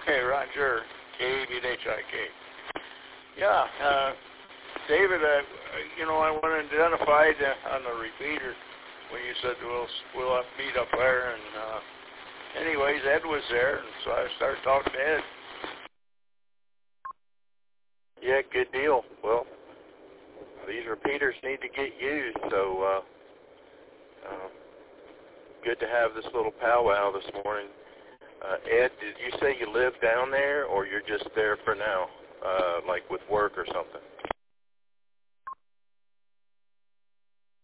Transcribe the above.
Okay, Roger. K-A-V-H-I-K. Yeah, David, I went identified on the repeater when you said we'll have to meet up there, and anyways, Ed was there, and so I started talking to Ed. Yeah, good deal. Well, these repeaters need to get used, so good to have this little powwow this morning. Ed, did you say you live down there, or you're just there for now, like with work or something?